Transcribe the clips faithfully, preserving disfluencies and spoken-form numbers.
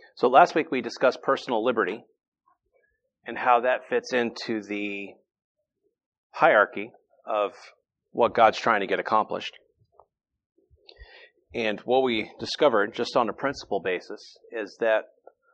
So last week we discussed personal liberty and how that fits into the hierarchy of what God's trying to get accomplished. And what we discovered, just on a principle basis, is that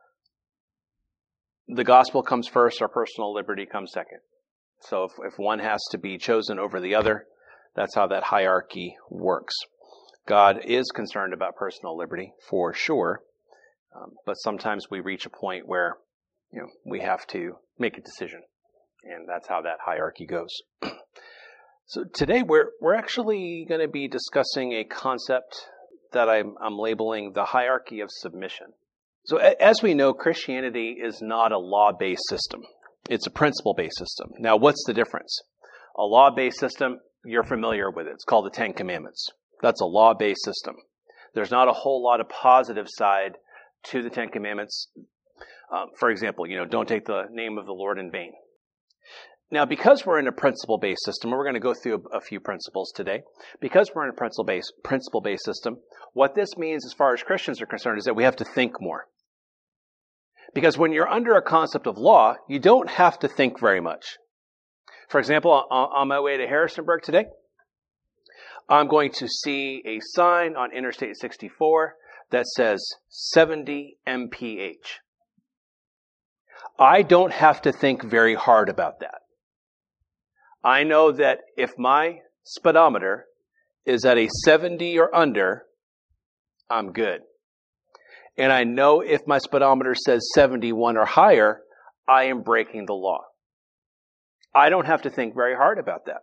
the gospel comes first, our personal liberty comes second. So if, if one has to be chosen over the other, that's how that hierarchy works. God is concerned about personal liberty, for sure, um, but sometimes we reach a point where, you know, we have to make a decision, and that's how that hierarchy goes. So today we're we're actually going to be discussing a concept that I'm, I'm labeling the hierarchy of submission. So as we know, Christianity is not a law-based system. It's a principle-based system. Now, what's the difference? A law-based system, you're familiar with it. It's called the Ten Commandments. That's a law-based system. There's not a whole lot of positive side to the Ten Commandments. Um, for example, you know, don't take the name of the Lord in vain. Now, because we're in a principle-based system, and we're going to go through a, a few principles today, because we're in a principle-based principle-based system, what this means as far as Christians are concerned is that we have to think more. Because when you're under a concept of law, you don't have to think very much. For example, on, on my way to Harrisonburg today, I'm going to see a sign on Interstate sixty-four that says seventy M P H. I don't have to think very hard about that. I know that if my speedometer is at a seventy or under, I'm good. And I know if my speedometer says seventy-one or higher, I am breaking the law. I don't have to think very hard about that.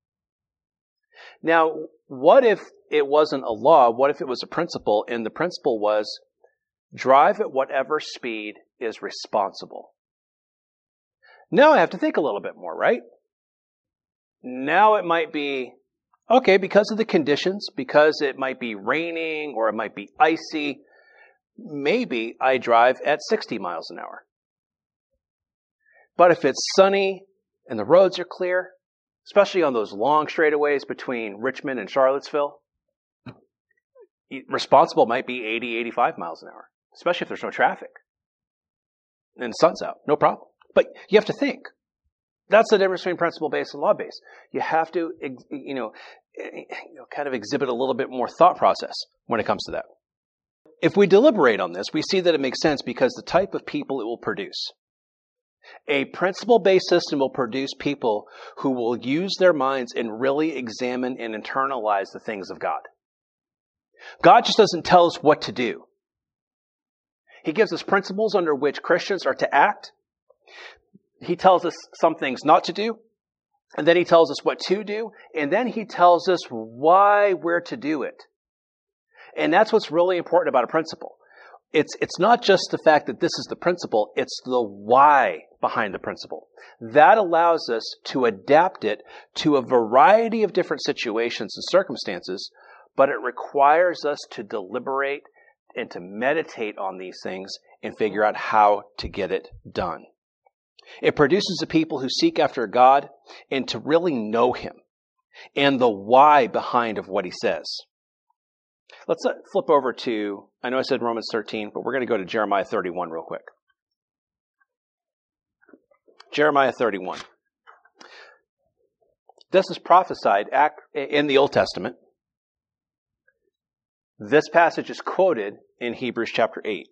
Now, what if it wasn't a law? What if it was a principle? And the principle was drive at whatever speed is responsible. Now I have to think a little bit more, right? Now it might be, okay, because of the conditions, because it might be raining or it might be icy, maybe I drive at sixty miles an hour. But if it's sunny and the roads are clear, especially on those long straightaways between Richmond and Charlottesville, responsible might be eighty, eighty-five miles an hour, especially if there's no traffic and the sun's out, no problem. But you have to think. That's the difference between principle-based and law-based. You have to, you know, you know, kind of exhibit a little bit more thought process when it comes to that. If we deliberate on this, we see that it makes sense because the type of people it will produce. A principle-based system will produce people who will use their minds and really examine and internalize the things of God. God just doesn't tell us what to do. He gives us principles under which Christians are to act. He tells us some things not to do, and then he tells us what to do, and then he tells us why we're to do it. And that's what's really important about a principle. It's, it's not just the fact that this is the principle, it's the why behind the principle. That allows us to adapt it to a variety of different situations and circumstances, but it requires us to deliberate and to meditate on these things and figure out how to get it done. It produces a people who seek after God and to really know Him and the why behind of what He says. Let's flip over to, I know I said Romans thirteen, but we're going to go to Jeremiah thirty-one real quick. Jeremiah thirty-one. This is prophesied in the Old Testament. This passage is quoted in Hebrews chapter eight.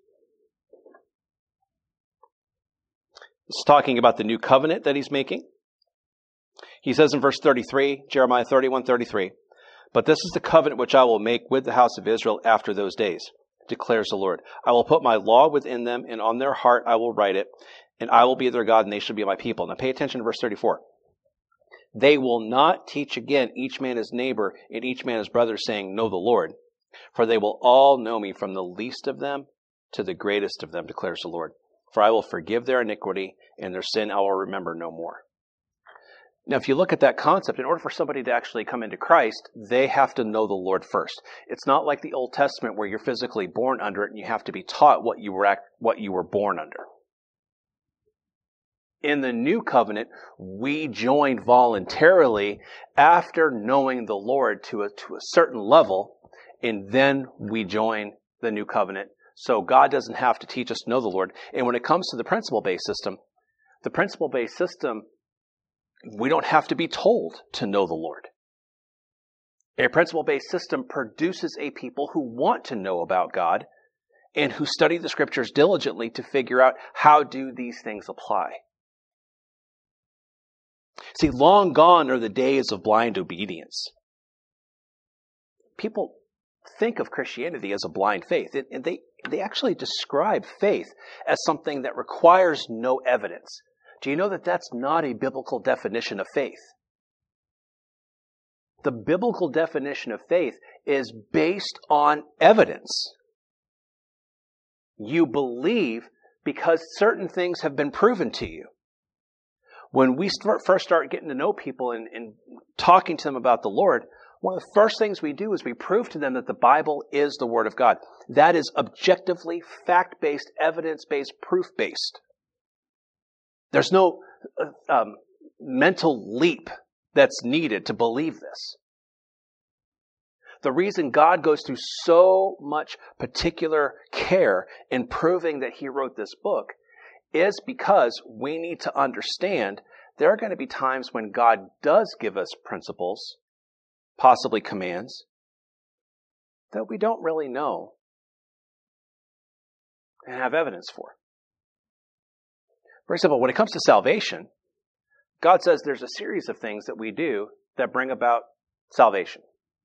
It's talking about the new covenant that he's making. He says in verse thirty-three, Jeremiah thirty-one, thirty-three, "But this is the covenant which I will make with the house of Israel after those days, declares the Lord. I will put my law within them, and on their heart I will write it, and I will be their God, and they shall be my people." Now pay attention to verse thirty-four. "They will not teach again each man his neighbor and each man his brother, saying, Know the Lord. For they will all know me, from the least of them to the greatest of them, declares the Lord. For I will forgive their iniquity, and their sin I will remember no more." Now, if you look at that concept, in order for somebody to actually come into Christ, they have to know the Lord first. It's not like the Old Testament where you're physically born under it and you have to be taught what you were act, what you were born under. In the new covenant, we join voluntarily after knowing the Lord to a, to a certain level, and then we join the new covenant So God doesn't have to teach us to know the Lord. And when it comes to the principle-based system, the principle-based system, we don't have to be told to know the Lord. A principle-based system produces a people who want to know about God and who study the scriptures diligently to figure out how do these things apply. See, long gone are the days of blind obedience. People think of Christianity as a blind faith, and they, they actually describe faith as something that requires no evidence. Do you know that that's not a biblical definition of faith? The biblical definition of faith is based on evidence. You believe because certain things have been proven to you. When we start, first start getting to know people and, and talking to them about the Lord, one of the first things we do is we prove to them that the Bible is the Word of God. That is objectively fact-based, evidence-based, proof-based. There's no uh, um, mental leap that's needed to believe this. The reason God goes through so much particular care in proving that He wrote this book is because we need to understand there are going to be times when God does give us principles, possibly commands, that we don't really know and have evidence for. For example, when it comes to salvation, God says there's a series of things that we do that bring about salvation.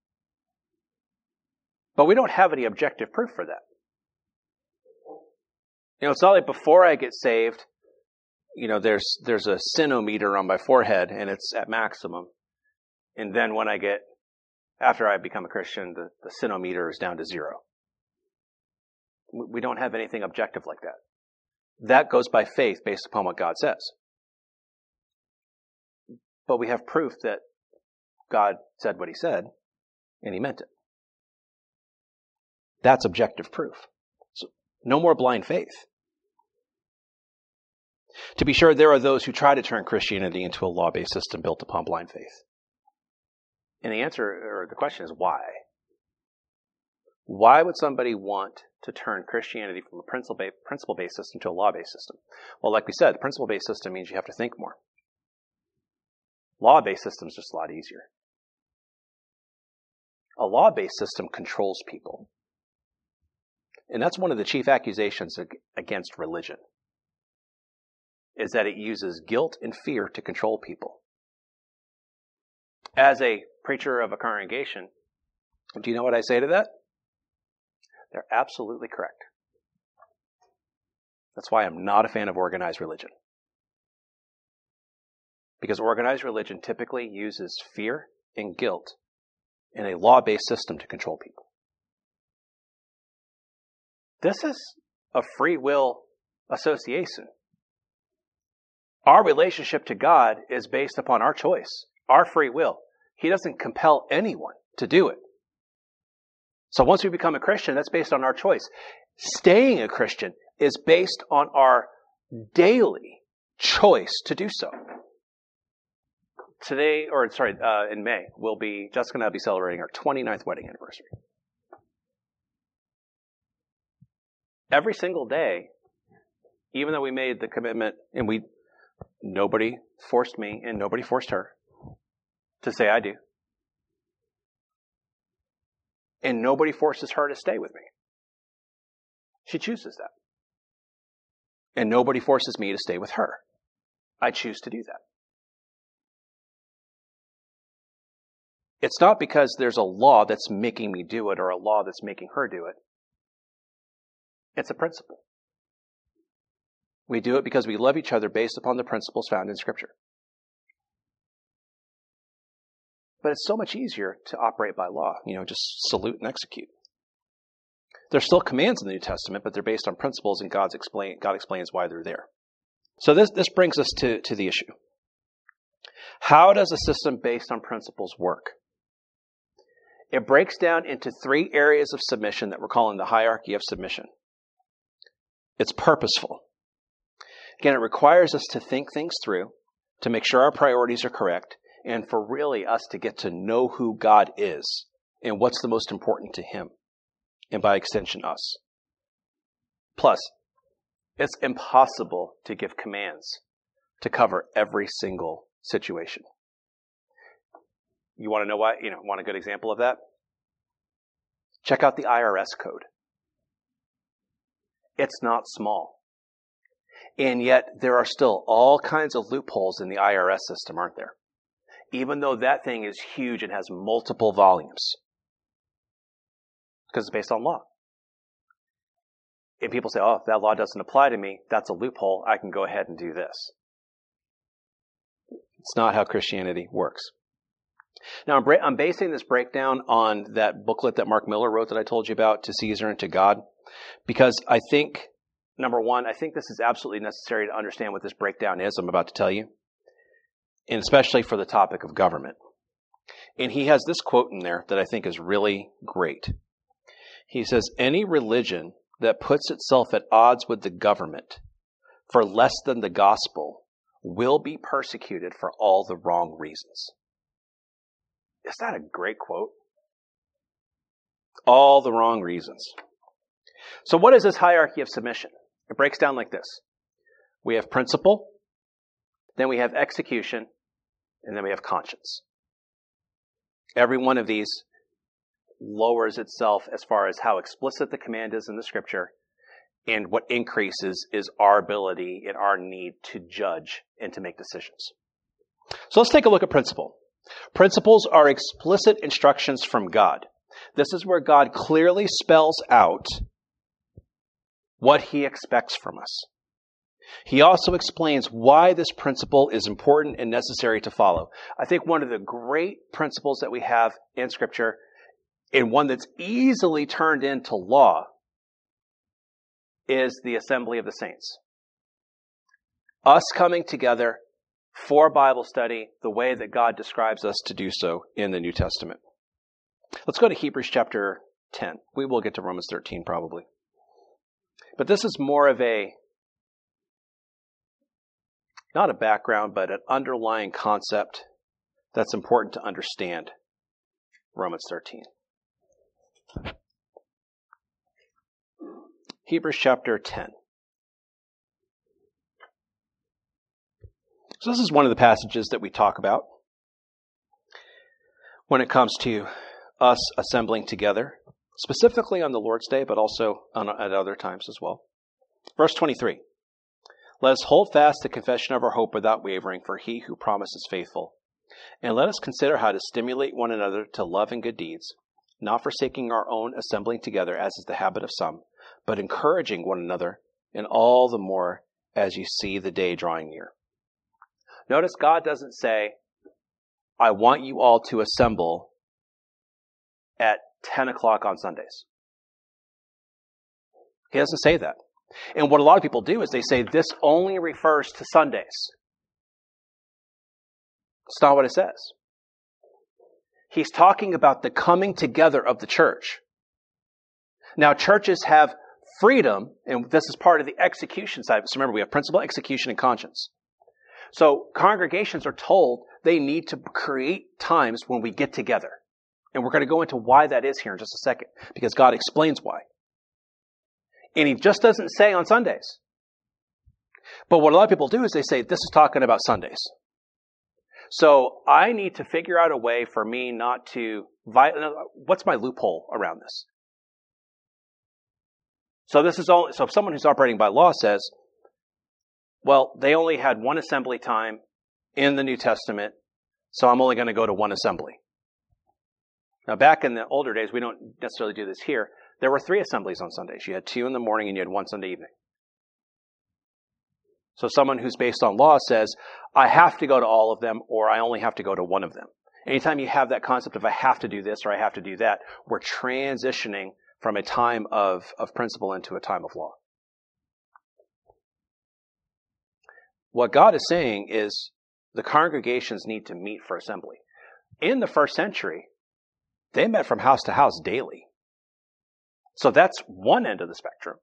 But we don't have any objective proof for that. You know, it's not like before I get saved, you know, there's there's a sinometer on my forehead and it's at maximum. And then when I get, after I become a Christian, the, the sinometer is down to zero. We don't have anything objective like that. That goes by faith based upon what God says. But we have proof that God said what He said and He meant it. That's objective proof. So no more blind faith. To be sure, there are those who try to turn Christianity into a law-based system built upon blind faith. And the answer, or the question is why? Why would somebody want to turn Christianity from a principle-based system to a law-based system? Well, like we said, the principle-based system means you have to think more. Law-based system is just a lot easier. A law-based system controls people. And that's one of the chief accusations against religion, is that it uses guilt and fear to control people. As a preacher of a congregation, do you know what I say to that? They're absolutely correct. That's why I'm not a fan of organized religion. Because organized religion typically uses fear and guilt in a law-based system to control people. This is a free will association. Our relationship to God is based upon our choice, our free will. He doesn't compel anyone to do it. So once we become a Christian, that's based on our choice. Staying a Christian is based on our daily choice to do so. Today, or sorry, uh, in May, we'll be, Jessica and I will be celebrating our twenty-ninth wedding anniversary. Every single day, even though we made the commitment, and we, nobody forced me and nobody forced her to say I do. And nobody forces her to stay with me. She chooses that. And nobody forces me to stay with her. I choose to do that. It's not because there's a law that's making me do it or a law that's making her do it. It's a principle. We do it because we love each other based upon the principles found in Scripture. But it's so much easier to operate by law. You know, just salute and execute. There's still commands in the New Testament, but they're based on principles, and God's explain, God explains why they're there. So this, this brings us to, to the issue. How does a system based on principles work? It breaks down into three areas of submission that we're calling the hierarchy of submission. It's purposeful. Again, it requires us to think things through, to make sure our priorities are correct, and for really us to get to know who God is and what's the most important to Him, and by extension, us. Plus, it's impossible to give commands to cover every single situation. You want to know why? You know, want a good example of that? Check out the I R S code. It's not small. And yet there are still all kinds of loopholes in the I R S system, aren't there? Even though that thing is huge and has multiple volumes. Because it's based on law. And people say, oh, if that law doesn't apply to me, that's a loophole. I can go ahead and do this. It's not how Christianity works. Now, I'm, bra- I'm basing this breakdown on that booklet that Mark Miller wrote that I told you about, To Caesar and to God, because I think, number one, I think this is absolutely necessary to understand what this breakdown is I'm about to tell you, and especially for the topic of government. And he has this quote in there that I think is really great. He says, any religion that puts itself at odds with the government for less than the gospel will be persecuted for all the wrong reasons. Is that a great quote? All the wrong reasons. So what is this hierarchy of submission? It breaks down like this. We have principle, then we have execution, and then we have conscience. Every one of these lowers itself as far as how explicit the command is in the scripture, and what increases is our ability and our need to judge and to make decisions. So let's take a look at principle. Principles are explicit instructions from God. This is where God clearly spells out what he expects from us. He also explains why this principle is important and necessary to follow. I think one of the great principles that we have in Scripture, and one that's easily turned into law, is the assembly of the saints. Us coming together for Bible study the way that God describes us to do so in the New Testament. Let's go to Hebrews chapter ten. We will get to Romans thirteen probably. But this is more of a, not a background, but an underlying concept that's important to understand. Romans thirteen. Hebrews chapter ten. So this is one of the passages that we talk about when it comes to us assembling together, specifically on the Lord's Day, but also on, at other times as well. Verse twenty-three. Let us hold fast the confession of our hope without wavering, for he who promises faithful. And let us consider how to stimulate one another to love and good deeds, not forsaking our own assembling together, as is the habit of some, but encouraging one another, and all the more as you see the day drawing near. Notice God doesn't say, I want you all to assemble at ten o'clock on Sundays. He doesn't say that. And what a lot of people do is they say this only refers to Sundays. It's not what it says. He's talking about the coming together of the church. Now, churches have freedom, and this is part of the execution side. So remember, we have principle, execution, and conscience. So congregations are told they need to create times when we get together. And we're going to go into why that is here in just a second, because God explains why. And he just doesn't say on Sundays. But what a lot of people do is they say, this is talking about Sundays. So I need to figure out a way for me not to, what's my loophole around this? So this is only, so if someone who's operating by law says, well, they only had one assembly time in the New Testament, so I'm only going to go to one assembly. Now, back in the older days, we don't necessarily do this here. There were three assemblies on Sundays. You had two in the morning and you had one Sunday evening. So someone who's based on law says, I have to go to all of them, or I only have to go to one of them. Anytime you have that concept of I have to do this or I have to do that, we're transitioning from a time of, of principle into a time of law. What God is saying is the congregations need to meet for assembly. In the first century, they met from house to house daily. So that's one end of the spectrum.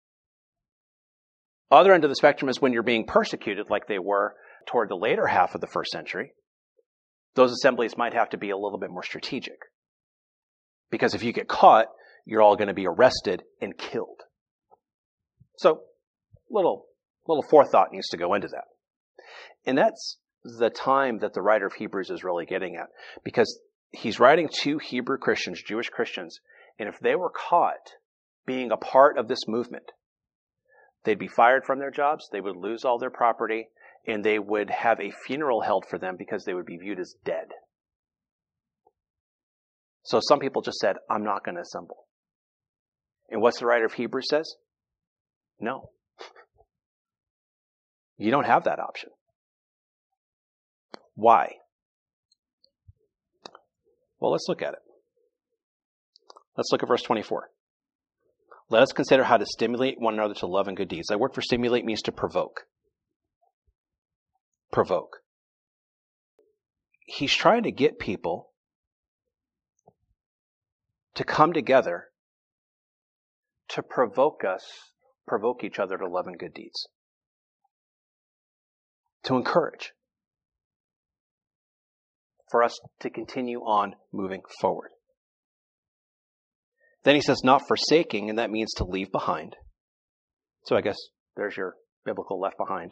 Other end of the spectrum is when you're being persecuted like they were toward the later half of the first century. Those assemblies might have to be a little bit more strategic. Because if you get caught, you're all going to be arrested and killed. So, little, little forethought needs to go into that. And that's the time that the writer of Hebrews is really getting at, because he's writing to Hebrew Christians, Jewish Christians, and if they were caught being a part of this movement, they'd be fired from their jobs, they would lose all their property, and they would have a funeral held for them because they would be viewed as dead. So some people just said, I'm not going to assemble. And what's the writer of Hebrews says? No. You don't have that option. Why? Well, let's look at it. Let's look at verse twenty-four. Let us consider how to stimulate one another to love and good deeds. That word for stimulate means to provoke. Provoke. He's trying to get people to come together to provoke us, provoke each other to love and good deeds. To encourage. For us to continue on moving forward. Then he says, not forsaking, and that means to leave behind. So I guess there's your biblical left behind.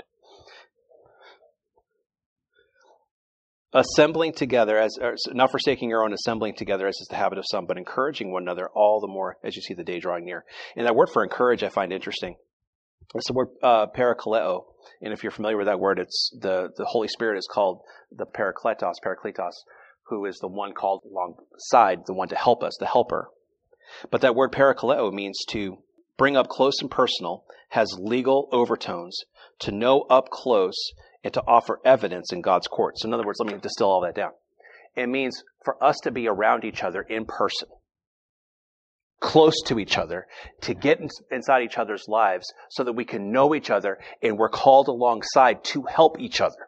Assembling together, as or not forsaking your own, assembling together as is the habit of some, but encouraging one another all the more as you see the day drawing near. And that word for encourage I find interesting. It's the word uh, parakaleo. And if you're familiar with that word, it's the, the Holy Spirit is called the parakletos, parakletos, who is the one called alongside, the one to help us, the helper. But that word parakaleo means to bring up close and personal, has legal overtones, to know up close, and to offer evidence in God's court. So in other words, let me distill all that down. It means for us to be around each other in person, close to each other, to get in, inside each other's lives so that we can know each other and we're called alongside to help each other.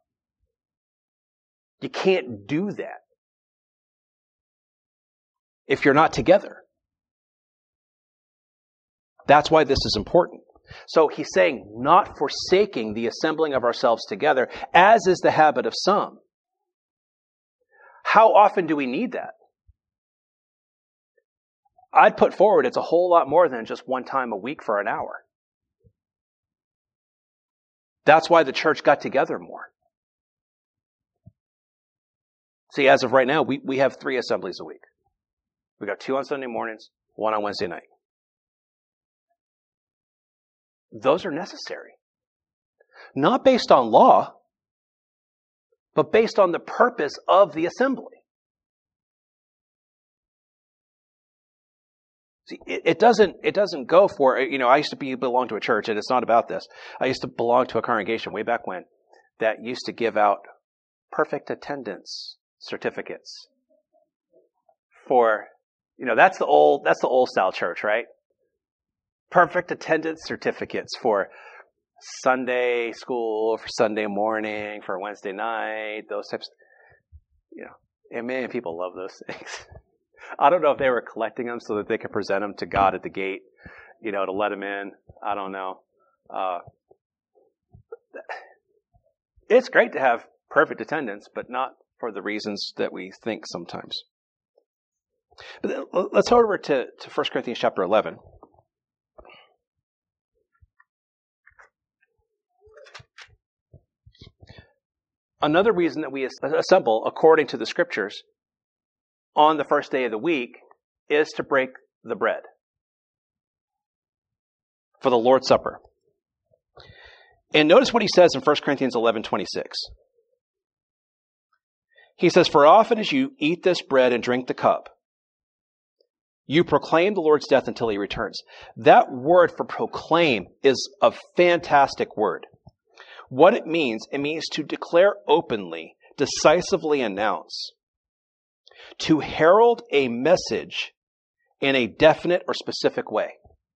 You can't do that if you're not together. That's why this is important. So he's saying, not forsaking the assembling of ourselves together, as is the habit of some. How often do we need that? I'd put forward it's a whole lot more than just one time a week for an hour. That's why the church got together more. See, as of right now, we, we have three assemblies a week. We got two on Sunday mornings, one on Wednesday night. Those are necessary. Not based on law, but based on the purpose of the assembly. See, it, it doesn't, it doesn't go for, you know, I used to be, belong to a church, and it's not about this. I used to belong to a congregation way back when that used to give out perfect attendance certificates for, you know, that's the old, that's the old style church, right? Perfect attendance certificates for Sunday school, for Sunday morning, for Wednesday night, those types. You know, and man, people love those things. I don't know if they were collecting them so that they could present them to God at the gate, you know, to let him in. I don't know. Uh, it's great to have perfect attendance, but not for the reasons that we think sometimes. But then, let's go over to, to First Corinthians chapter eleven. Another reason that we assemble, according to the scriptures, on the first day of the week is to break the bread for the Lord's Supper. And notice what he says in First Corinthians eleven twenty-six. He says, for often as you eat this bread and drink the cup, you proclaim the Lord's death until he returns. That word for proclaim is a fantastic word. What it means, it means to declare openly, decisively announce, to herald a message in a definite or specific way.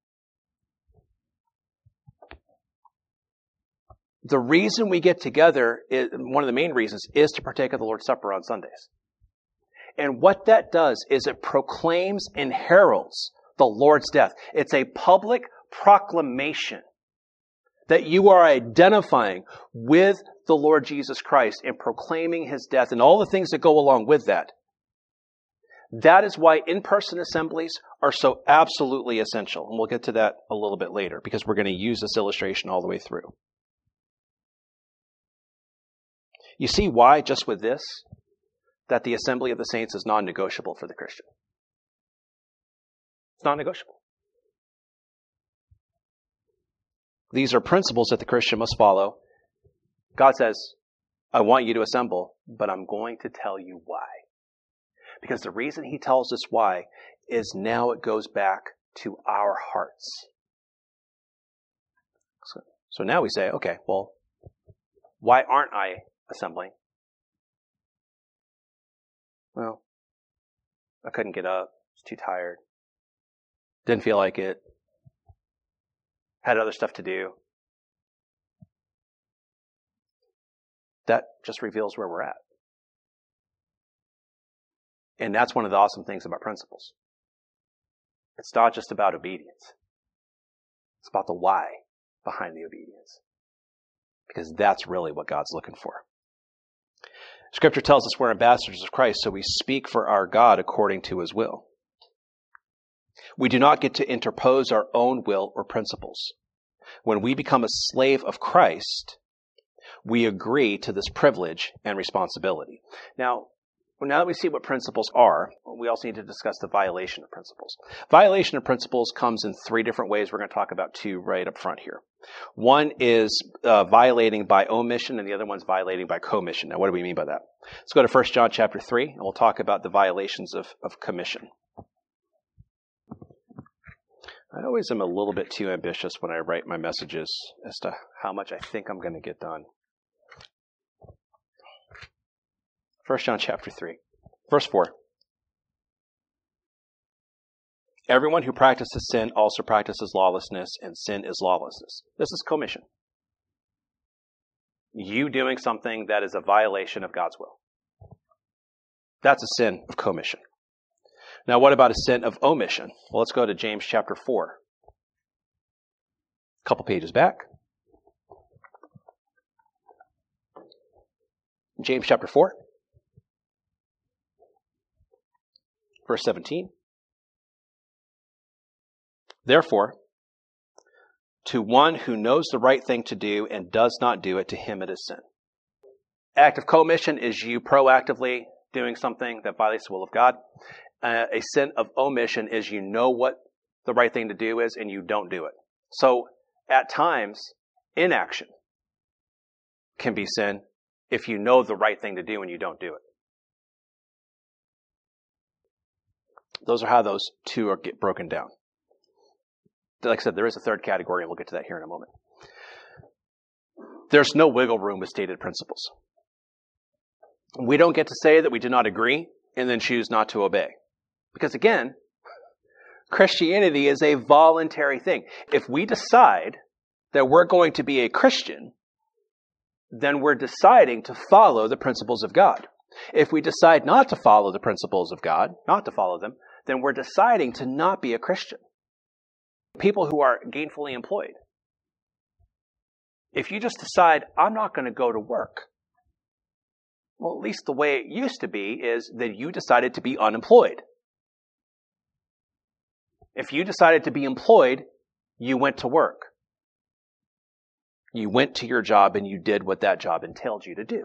The reason we get together, is, one of the main reasons, is to partake of the Lord's Supper on Sundays. And what that does is it proclaims and heralds the Lord's death. It's a public proclamation that you are identifying with the Lord Jesus Christ and proclaiming his death and all the things that go along with that. That is why in-person assemblies are so absolutely essential. And we'll get to that a little bit later because we're going to use this illustration all the way through. You see why, just with this, that the assembly of the saints is non-negotiable for the Christian. It's non-negotiable. These are principles that the Christian must follow. God says, I want you to assemble, but I'm going to tell you why. Because the reason he tells us why is now it goes back to our hearts. So, so now we say, okay, well, why aren't I assembling? Well, I couldn't get up. I was too tired. Didn't feel like it. Had other stuff to do. That just reveals where we're at. And that's one of the awesome things about principles. It's not just about obedience. It's about the why behind the obedience. Because that's really what God's looking for. Scripture tells us we're ambassadors of Christ, so we speak for our God according to his will. We do not get to interpose our own will or principles. When we become a slave of Christ, we agree to this privilege and responsibility. Now, now that we see what principles are, we also need to discuss the violation of principles. Violation of principles comes in three different ways. We're going to talk about two right up front here. One is uh, violating by omission, and the other one's violating by commission. Now, what do we mean by that? Let's go to First John chapter three, and we'll talk about the violations of, of commission. I always am a little bit too ambitious when I write my messages as to how much I think I'm going to get done. First John chapter three, verse four. Everyone who practices sin also practices lawlessness, and sin is lawlessness. This is commission. You doing something that is a violation of God's will. That's a sin of commission. Now, what about a sin of omission? Well, let's go to James chapter four. A couple pages back. James chapter four. Verse seventeen. Therefore, to one who knows the right thing to do and does not do it, to him it is sin. Act of commission is you proactively doing something that violates the will of God. Uh, a sin of omission is you know what the right thing to do is and you don't do it. So at times, inaction can be sin if you know the right thing to do and you don't do it. Those are how those two are get broken down. Like I said, there is a third category, and we'll get to that here in a moment. There's no wiggle room with stated principles. We don't get to say that we do not agree and then choose not to obey. Because again, Christianity is a voluntary thing. If we decide that we're going to be a Christian, then we're deciding to follow the principles of God. If we decide not to follow the principles of God, not to follow them, then we're deciding to not be a Christian. People who are gainfully employed. If you just decide, I'm not going to go to work, well, at least the way it used to be is that you decided to be unemployed. If you decided to be employed, you went to work. You went to your job and you did what that job entailed you to do.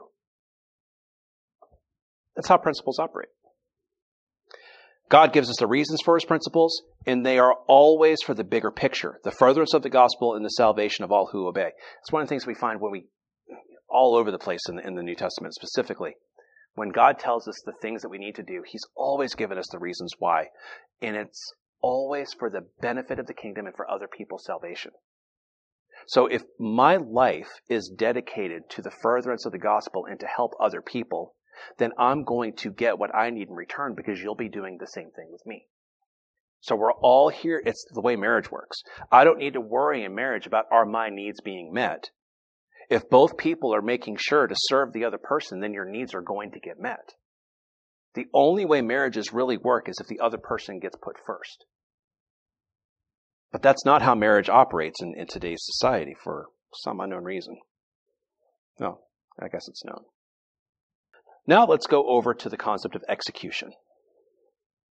That's how principles operate. God gives us the reasons for his principles, and they are always for the bigger picture, the furtherance of the gospel and the salvation of all who obey. It's one of the things we find when we, all over the place in the, in the New Testament specifically, when God tells us the things that we need to do, he's always given us the reasons why, and it's always for the benefit of the kingdom and for other people's salvation. So if my life is dedicated to the furtherance of the gospel and to help other people, then I'm going to get what I need in return because you'll be doing the same thing with me. So we're all here. It's the way marriage works. I don't need to worry in marriage about are my needs being met. If both people are making sure to serve the other person, then your needs are going to get met. The only way marriages really work is if the other person gets put first. But that's not how marriage operates in, in today's society for some unknown reason. No, I guess it's known. Now let's go over to the concept of execution.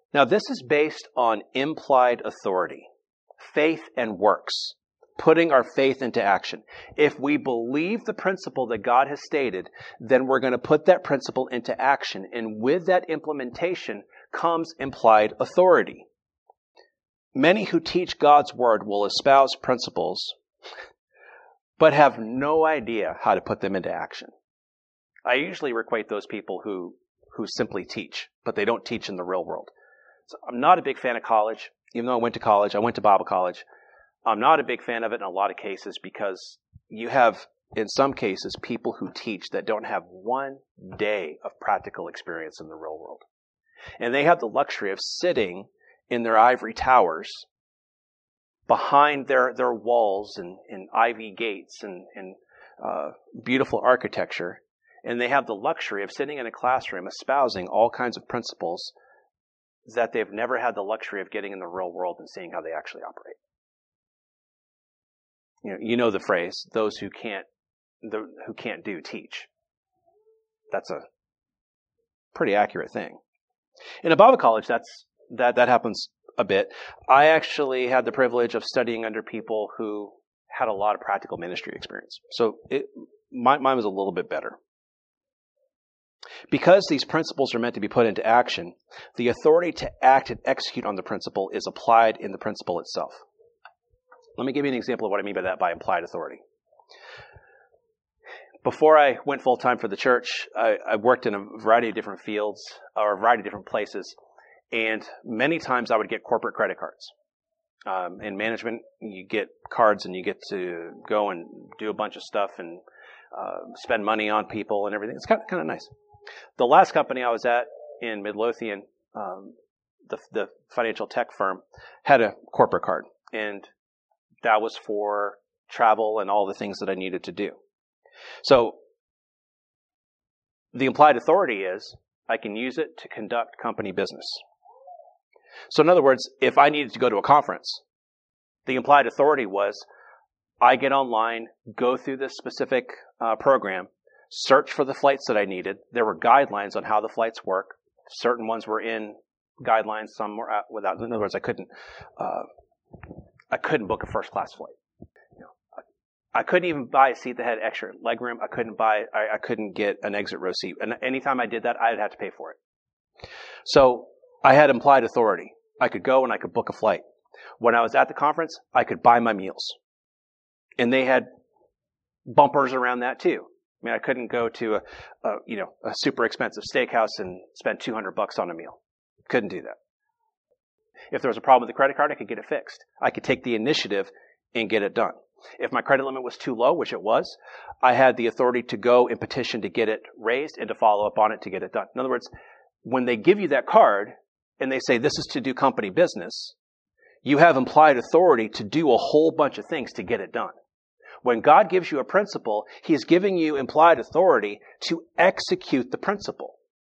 Now, this is based on implied authority, faith and works, putting our faith into action. If we believe the principle that God has stated, then we're going to put that principle into action. And with that implementation comes implied authority. Many who teach God's word will espouse principles, but have no idea how to put them into action. I usually equate those people who, who simply teach, but they don't teach in the real world. So I'm not a big fan of college. Even though I went to college, I went to Bible college. I'm not a big fan of it in a lot of cases because you have, in some cases, people who teach that don't have one day of practical experience in the real world. And they have the luxury of sitting in their ivory towers behind their, their walls and, and ivy gates and, and uh, beautiful architecture. And they have the luxury of sitting in a classroom espousing all kinds of principles that they've never had the luxury of getting in the real world and seeing how they actually operate. You know, you know the phrase, those who can't, the, who can't do, teach. That's a pretty accurate thing. In a Bible college, that's, that, that happens a bit. I actually had the privilege of studying under people who had a lot of practical ministry experience. So it, my, mine was a little bit better. Because these principles are meant to be put into action, the authority to act and execute on the principle is applied in the principle itself. Let me give you an example of what I mean by that, by implied authority. Before I went full-time for the church, I, I worked in a variety of different fields, or a variety of different places, and many times I would get corporate credit cards. Um, in management, you get cards and you get to go and do a bunch of stuff and uh, spend money on people and everything. It's kind of, kind of nice. The last company I was at in Midlothian, um, the, the financial tech firm, had a corporate card, and that was for travel and all the things that I needed to do. So the implied authority is I can use it to conduct company business. So in other words, if I needed to go to a conference, the implied authority was I get online, go through this specific uh, program, search for the flights that I needed. There were guidelines on how the flights work. Certain ones were in guidelines, some were out without. In other words, I couldn't, uh, I couldn't book a first class flight. You know, I couldn't even buy a seat that had extra legroom. I couldn't buy, I, I couldn't get an exit row seat. And anytime I did that, I'd have to pay for it. So I had implied authority. I could go and I could book a flight. When I was at the conference, I could buy my meals. And they had bumpers around that too. I mean, I couldn't go to a, a you know, a super expensive steakhouse and spend two hundred bucks on a meal. Couldn't do that. If there was a problem with the credit card, I could get it fixed. I could take the initiative and get it done. If my credit limit was too low, which it was, I had the authority to go and petition to get it raised and to follow up on it to get it done. In other words, when they give you that card and they say this is to do company business, you have implied authority to do a whole bunch of things to get it done. When God gives you a principle, He is giving you implied authority to execute the principle.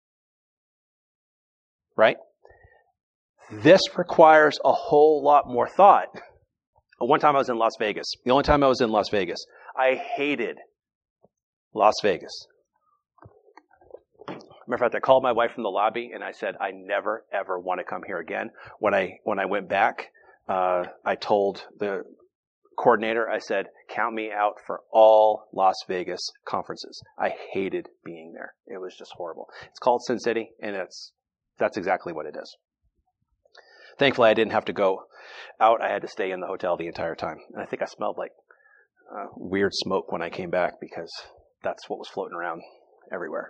Right? This requires a whole lot more thought. One time I was in Las Vegas. The only time I was in Las Vegas. I hated Las Vegas. Matter of fact, I called my wife from the lobby and I said, I never, ever want to come here again. When I, when I went back, uh, I told the coordinator, I said, count me out for all Las Vegas conferences. I hated being there. It was just horrible. It's called Sin City, and it's, that's exactly what it is. Thankfully, I didn't have to go out. I had to stay in the hotel the entire time. And I think I smelled like uh, weird smoke when I came back because that's what was floating around everywhere.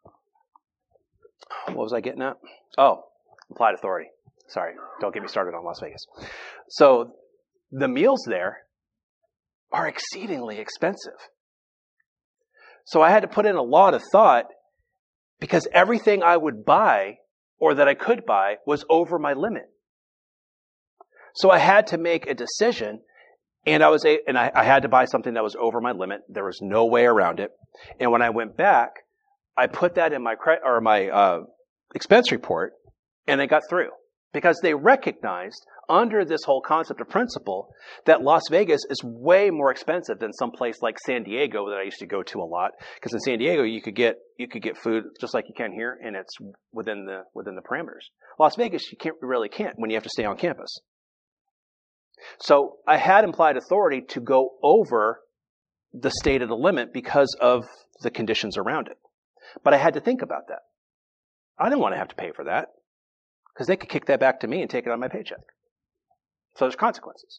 What was I getting at? Oh, implied authority. Sorry, don't get me started on Las Vegas. So the meals there are exceedingly expensive. So I had to put in a lot of thought because everything I would buy or that I could buy was over my limit. So I had to make a decision, and I was a, and I, I had to buy something that was over my limit. There was no way around it. And when I went back, I put that in my credit or my uh, expense report, and it got through. Because they recognized, under this whole concept of principle, that Las Vegas is way more expensive than some place like San Diego that I used to go to a lot. Because in San Diego, you could get you could get food just like you can here, and it's within the within the parameters. Las Vegas, you can't really can't when you have to stay on campus. So I had implied authority to go over the state of the limit because of the conditions around it. But I had to think about that. I didn't want to have to pay for that, because they could kick that back to me and take it on my paycheck. So there's consequences.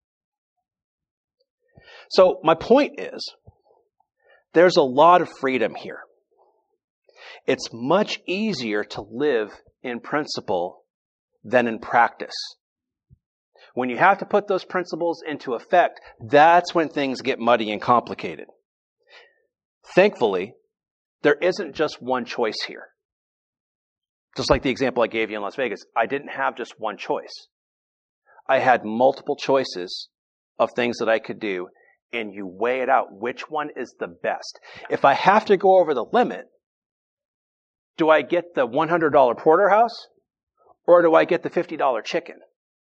So my point is, there's a lot of freedom here. It's much easier to live in principle than in practice. When you have to put those principles into effect, that's when things get muddy and complicated. Thankfully, there isn't just one choice here. Just like the example I gave you in Las Vegas, I didn't have just one choice. I had multiple choices of things that I could do, and you weigh it out. Which one is the best? If I have to go over the limit, do I get the one hundred dollars porterhouse, or do I get the fifty dollars chicken?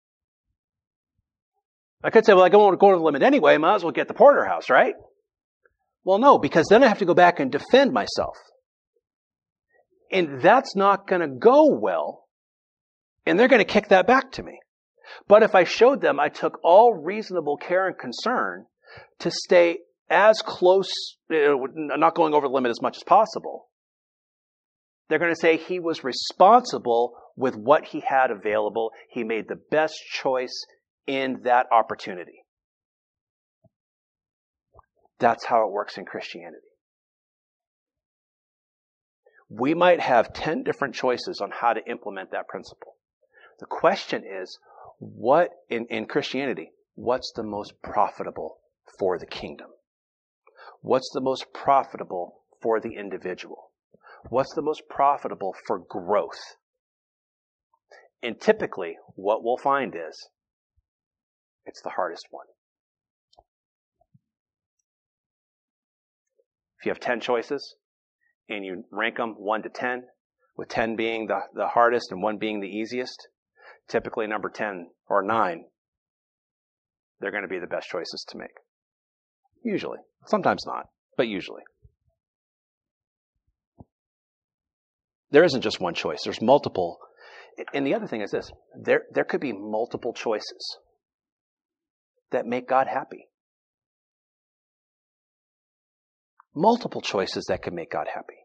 I could say, well, I don't want to go over the limit anyway, I might as well get the porterhouse, right? Well, no, because then I have to go back and defend myself. And that's not going to go well. And they're going to kick that back to me. But if I showed them I took all reasonable care and concern to stay as close, you know, not going over the limit as much as possible, they're going to say he was responsible with what he had available. He made the best choice in that opportunity. That's how it works in Christianity. We might have ten different choices on how to implement that principle. The question is, what in, in Christianity, what's the most profitable for the kingdom? What's the most profitable for the individual? What's the most profitable for growth? And typically, what we'll find is, it's the hardest one. If you have ten choices, and you rank them one to ten, with ten being the, the hardest and one being the easiest, typically number ten or nine, they're going to be the best choices to make. Usually. Sometimes not, but usually. There isn't just one choice. There's multiple. And the other thing is this. There, there could be multiple choices that make God happy. Multiple choices that could make God happy.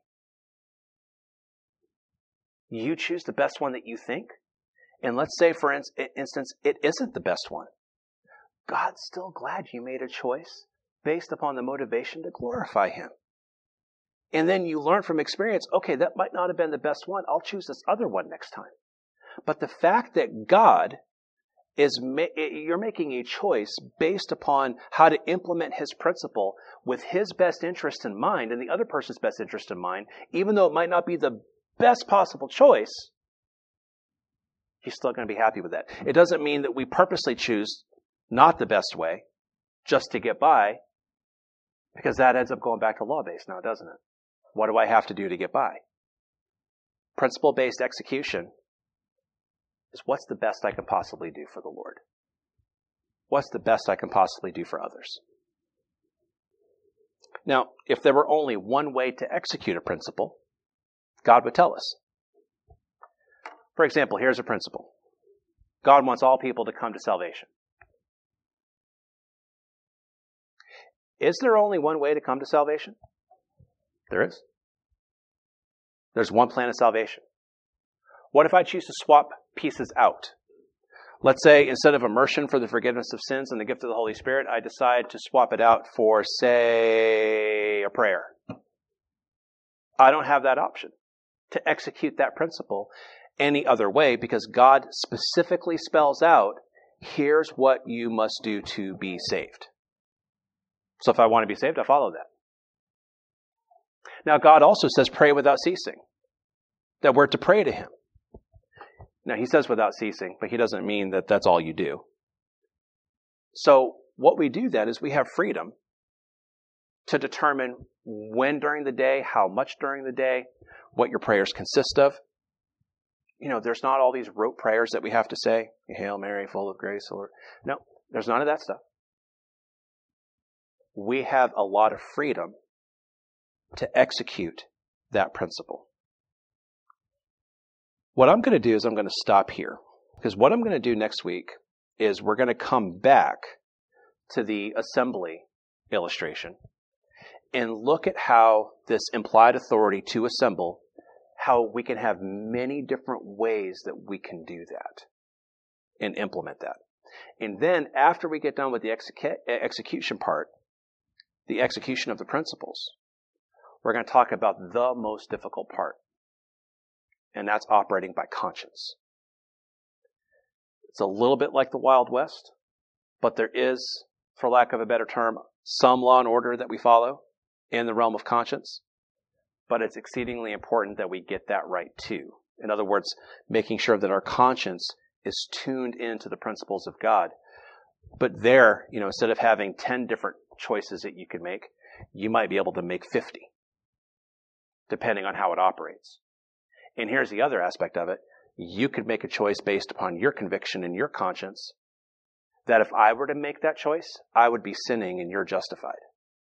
You choose the best one that you think, and let's say, for instance, it isn't the best one. God's still glad you made a choice based upon the motivation to glorify Him. And then you learn from experience, okay, that might not have been the best one. I'll choose this other one next time. But the fact that God is, ma- you're making a choice based upon how to implement His principle with His best interest in mind and the other person's best interest in mind, even though it might not be the best possible choice, He's still going to be happy with that. It doesn't mean that we purposely choose not the best way just to get by, because that ends up going back to law-based now, doesn't it? What do I have to do to get by? Principle-based execution is what's the best I can possibly do for the Lord? What's the best I can possibly do for others? Now, if there were only one way to execute a principle, God would tell us. For example, here's a principle. God wants all people to come to salvation. Is there only one way to come to salvation? There is. There's one plan of salvation. What if I choose to swap pieces out? Let's say instead of immersion for the forgiveness of sins and the gift of the Holy Spirit, I decide to swap it out for, say, a prayer. I don't have that option to execute that principle any other way, because God specifically spells out, here's what you must do to be saved. So if I want to be saved, I follow that. Now, God also says pray without ceasing, that we're to pray to Him. Now, He says without ceasing, but He doesn't mean that that's all you do. So what we do then is we have freedom to determine when during the day, how much during the day, what your prayers consist of. you know, there's not all these rote prayers that we have to say. Hail Mary, full of grace, Lord. No, there's none of that stuff. We have a lot of freedom to execute that principle. What I'm going to do is I'm going to stop here, because what I'm going to do next week is we're going to come back to the assembly illustration and look at how this implied authority to assemble, how we can have many different ways that we can do that and implement that. And then after we get done with the execu- execution part, the execution of the principles, we're going to talk about the most difficult part, and that's operating by conscience. It's a little bit like the Wild West, but there is, for lack of a better term, some law and order that we follow in the realm of conscience, but it's exceedingly important that we get that right too. In other words, making sure that our conscience is tuned into the principles of God. But there, you know, instead of having ten different choices that you can make, you might be able to make fifty, depending on how it operates. And here's the other aspect of it. You could make a choice based upon your conviction and your conscience that if I were to make that choice, I would be sinning and you're justified.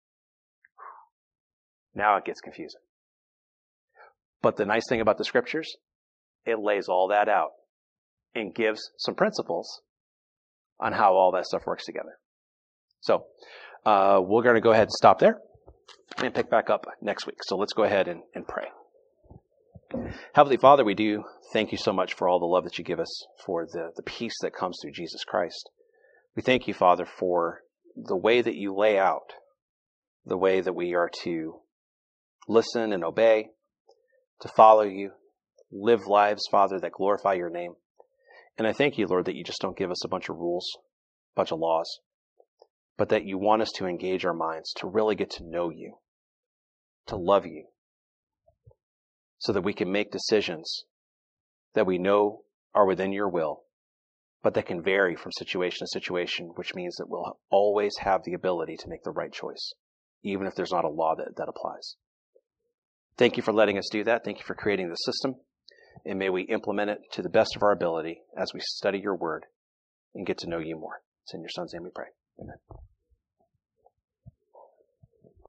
Now it gets confusing. But the nice thing about the scriptures, it lays all that out and gives some principles on how all that stuff works together. So uh, we're going to go ahead and stop there and pick back up next week. So let's go ahead and, and pray. Heavenly Father, we do thank you so much for all the love that you give us, for the, the peace that comes through Jesus Christ. We thank you, Father, for the way that you lay out the way that we are to listen and obey, to follow you, live lives, Father, that glorify your name. And I thank you, Lord, that you just don't give us a bunch of rules, a bunch of laws, but that you want us to engage our minds, to really get to know you, to love you, so that we can make decisions that we know are within your will, but that can vary from situation to situation, which means that we'll always have the ability to make the right choice, even if there's not a law that, that applies. Thank you for letting us do that. Thank you for creating the system. And may we implement it to the best of our ability as we study your word and get to know you more. It's in your Son's name we pray. Amen.